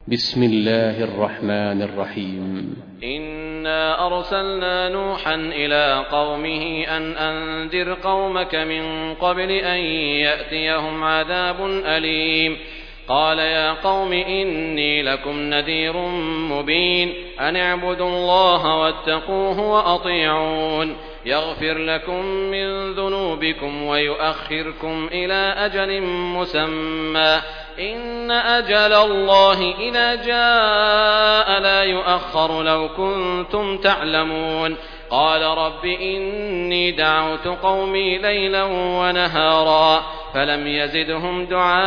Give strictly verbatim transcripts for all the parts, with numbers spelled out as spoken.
بسم الله الرحمن الرحيم. إنا أرسلنا نوحا إلى قومه أن أنذر قومك من قبل أن يأتيهم عذاب أليم. قال يا قوم إني لكم نذير مبين أن اعبدوا الله واتقوه وأطيعون يغفر لكم من ذنوبكم ويؤخركم إلى أجل مسمى إن أجل الله إذا جاء لا يؤخر لو كنتم تعلمون. قال رب إني دعوت قومي ليلا ونهارا فلم يزدهم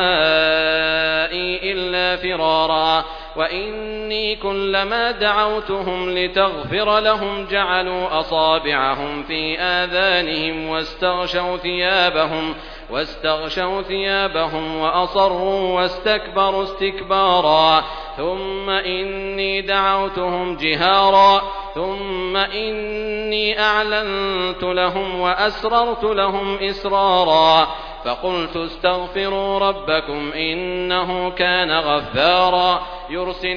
دعائي إلا فرارا وإني كلما دعوتهم لتغفر لهم جعلوا أصابعهم في آذانهم واستغشوا ثيابهم واستغشوا ثيابهم وأصروا واستكبروا استكبارا ثم إني دعوتهم جهارا ثم إني أعلنت لهم وأسررت لهم إسرارا فقلت استغفروا ربكم إنه كان غفارا يرسل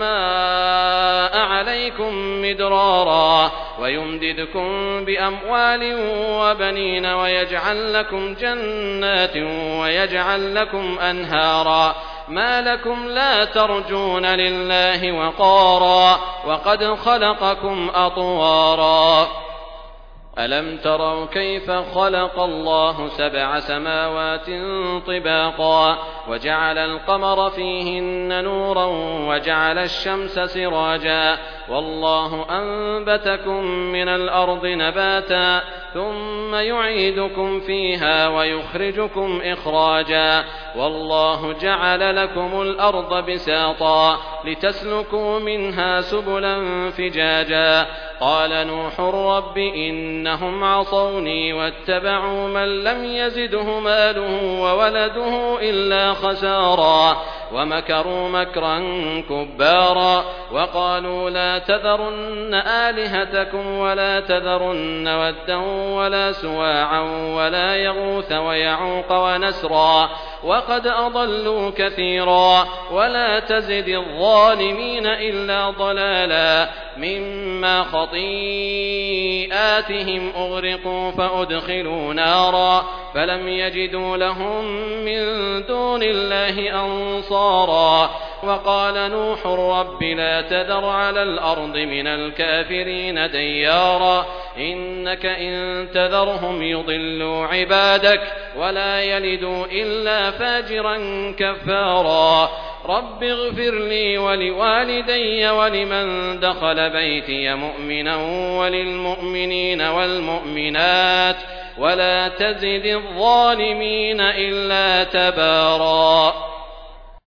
السماء عليكم مدرارا ويمددكم بأموال وبنين ويجعل لكم جنات ويجعل لكم أنهارا ما لكم لا ترجون لله وقارا وقد خلقكم أطوارا ألم تروا كيف خلق الله سبع سماوات طباقا وجعل القمر فيهن نورا وجعل الشمس سراجا والله أنبتكم من الأرض نباتا ثم يعيدكم فيها ويخرجكم إخراجا والله جعل لكم الأرض بساطا لتسلكوا منها سبلا فجاجا قال نوح رب إنهم عصوني واتبعوا من لم يزده ماله وولده إلا خسارا ومكروا مكرا كبارا وقالوا لا تذرن آلهتكم ولا تذرن ودا ولا سواعا ولا يغوث ويعوق ونسرا وقد أضلوا كثيرا ولا تزد الظالمين إلا ضلالا مما خطيئاتهم أغرقوا فأدخلوا نارا فلم يجدوا لهم من دون الله أنصارا وقال نوح رب لا تذر على الأرض من الكافرين ديارا إنك إن تذرهم يضلوا عبادك ولا يلدوا إلا فاجرا كفارا رب اغفر لي ولوالدي ولمن دخل بيتي مؤمنا وللمؤمنين والمؤمنات ولا تزد الظالمين إلا تبارا.